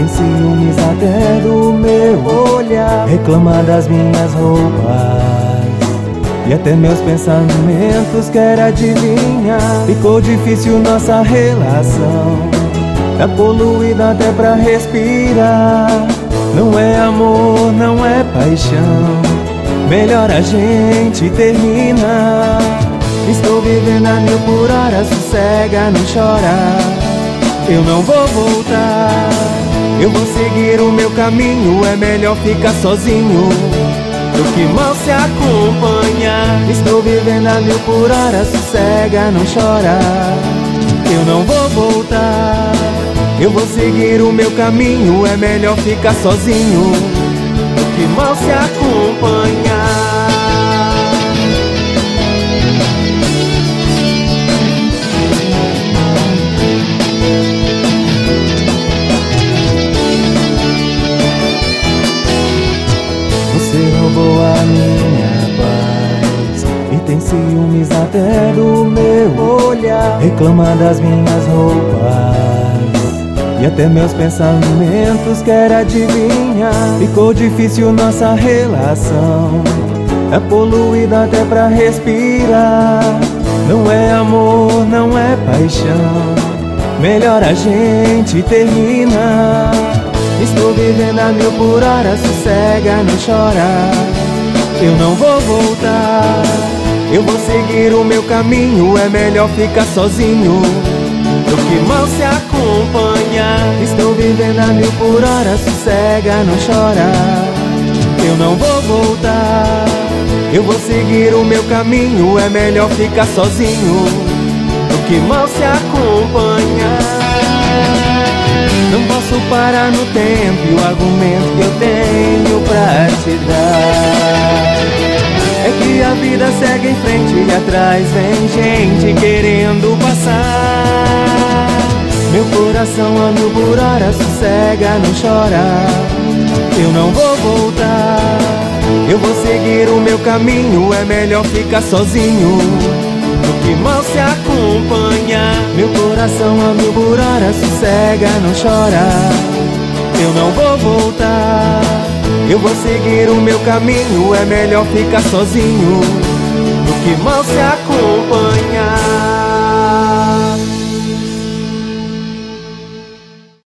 tem ciúmes até do meu olhar, reclama das minhas roupas e até meus pensamentos quer adivinhar. Ficou difícil nossa relação, tá poluída até pra respirar. Não é amor, não é paixão, melhor a gente terminar. Estou vivendo a 1000 por hora, sossega, não chora. Eu não vou voltar, eu vou seguir o meu caminho. É melhor ficar sozinho do que mal se acompanhar. Estou vivendo a 1000 por hora, sossega, não chora. Eu não vou voltar, eu vou seguir o meu caminho. É melhor ficar sozinho do que mal se acompanhar. Você roubou a minha paz e tem ciúmes até do meu olhar, reclama das minhas roupas e até meus pensamentos quer adivinhar. Ficou difícil nossa relação, é poluída até pra respirar. Não é amor, não é paixão, melhor a gente terminar. Estou vivendo a 1000 por hora, sossega, não chora. Eu não vou voltar, eu vou seguir o meu caminho. É melhor ficar sozinho do que mal se acompanhar. Estou vivendo a 1000 por hora, sossega, não chora. Eu não vou voltar, eu vou seguir o meu caminho. É melhor ficar sozinho do que mal se acompanhar. Não posso parar no tempo e o argumento que eu tenho pra te dar é que a vida segue em frente e atrás vem gente querendo passar. Meu coração a 1000 por hora, sossega, não chora. Eu não vou voltar, eu vou seguir o meu caminho. É melhor ficar sozinho do que mal se acompanhar. Meu coração a 1000 por hora, sossega, não chora. Eu não vou voltar, eu vou seguir o meu caminho. É melhor ficar sozinho do que mal se acompanhar.